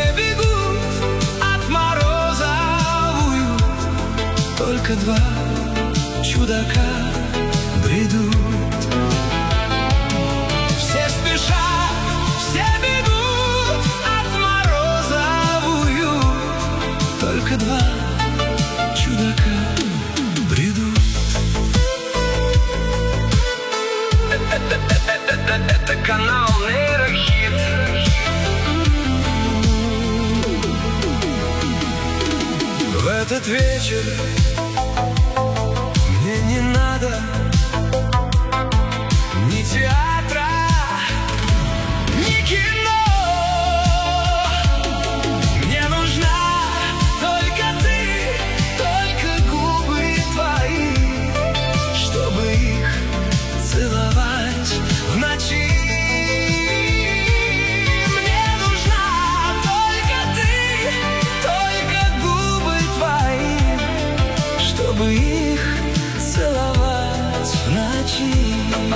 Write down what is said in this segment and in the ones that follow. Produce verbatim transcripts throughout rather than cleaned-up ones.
Все бегут от мороза в уют, только два чудака бредут. Все спешат, все бегут от мороза в уют, только два чудака бредут. Это канал Нейрохит. В этот вечер мне не надо ни театра, ни кино. Мне нужна только ты, только губы твои, чтобы их целовать в ночи. Мне нужна только ты, только губы твои, чтобы их целовать в ночи.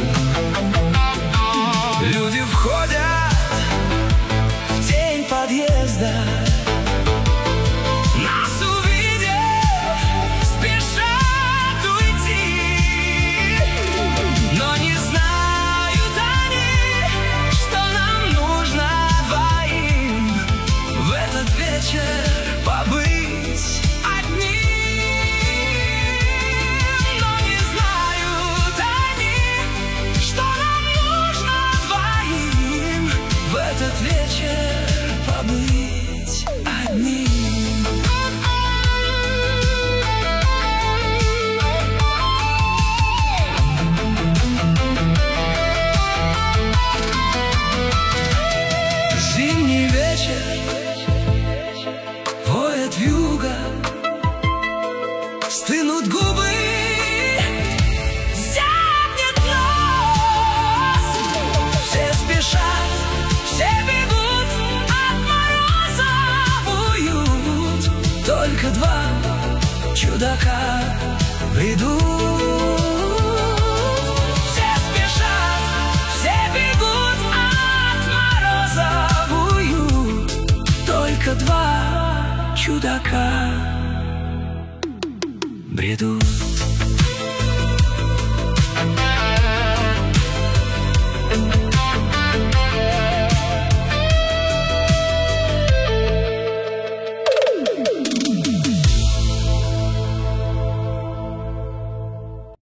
Люди входят в тень подъезда, нас увидев, спешат уйти, но не знают они, что нам нужно двоим в этот вечер побыть одним. Но не знают они, что нам нужно двоим в этот вечер побыть одним. Зимний вечер, воет вьюга, стынут губы, зябнет нос. Все спешат, все бегут от мороза в уют, только два чудака бредут. Все спешат, все бегут от мороза в уют, только два чудака бредут.